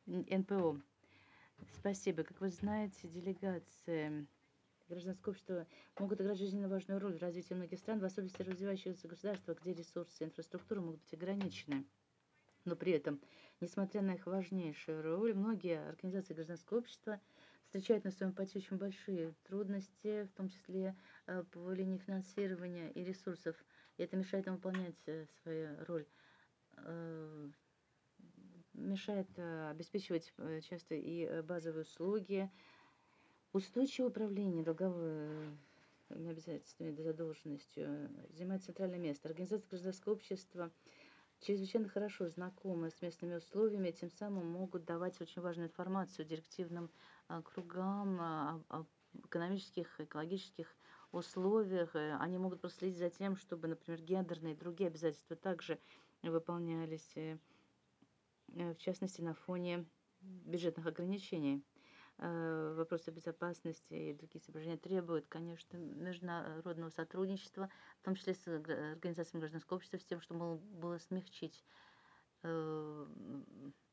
НПО. Спасибо. Как вы знаете, делегации гражданского общества могут играть жизненно важную роль в развитии многих стран, в особенности развивающихся государствах, где ресурсы и инфраструктура могут быть ограничены. Но при этом, несмотря на их важнейшую роль, многие организации гражданского общества встречают на своем пути очень большие трудности, в том числе по линии финансирования и ресурсов. И это мешает им выполнять свою роль, э, мешает обеспечивать часто и базовые услуги, устойчивое управление долговыми обязательствами, задолженностью занимает центральное место. Организации гражданского общества чрезвычайно хорошо знакомы с местными условиями, тем самым могут давать очень важную информацию директивным кругам об экономических, экологических условиях. Они могут проследить за тем, чтобы, например, гендерные и другие обязательства также выполнялись, в частности, на фоне бюджетных ограничений. Вопросы безопасности и другие соображения требуют, конечно, международного сотрудничества, в том числе с организациями гражданского общества, с тем, чтобы было смягчить